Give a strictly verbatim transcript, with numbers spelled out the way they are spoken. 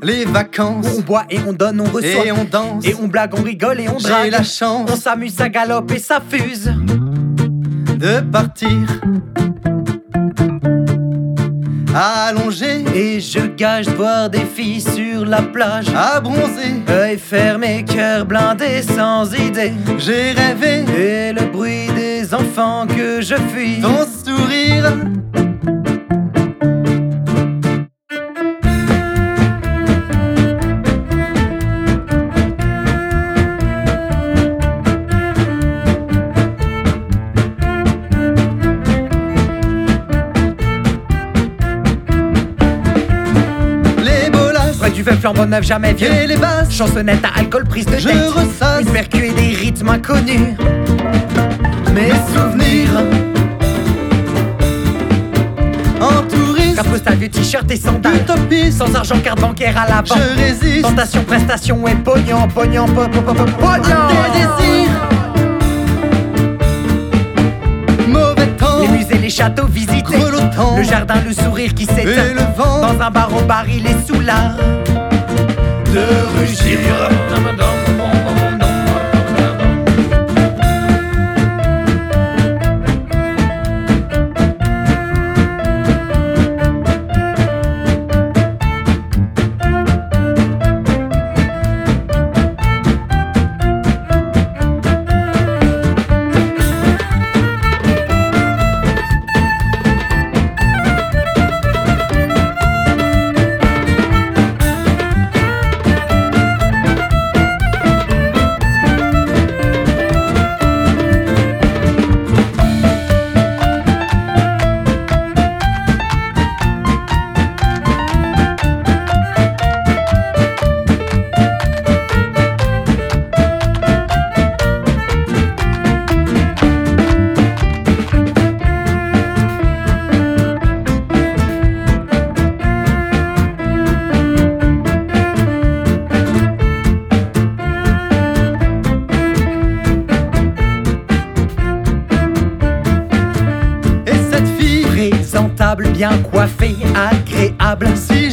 Les vacances, où on boit et on donne, on reçoit et on danse, et on blague, on rigole et on drague. J'ai la chance, on s'amuse, ça galope et ça fuse de partir allongé, et je gage de voir des filles sur la plage, à bronzer, œil fermé, cœur blindé, sans idée. J'ai rêvé, et le bruit des enfants que je fuis, ton sourire. Du vin flambant neuf, jamais vieux. Et les basses, chansonnette à alcool, prise de je tête. ressasse une percu et des rythmes inconnus. Mes souvenirs en touriste, carte postale, vieux t-shirt et sandales. Utopiste, sans argent, carte bancaire à l'avant. je résiste. Tentation, prestation et pognon, pognon, pop, pop, pop, pognon. Tes désirs, mauvais temps, les musées, les châteaux visités. grelottant, le jardin, le sourire qui s'éteint. et le vent, dans un bar au bar, il est sous l'art de rugir. bien coiffé, agréable. Si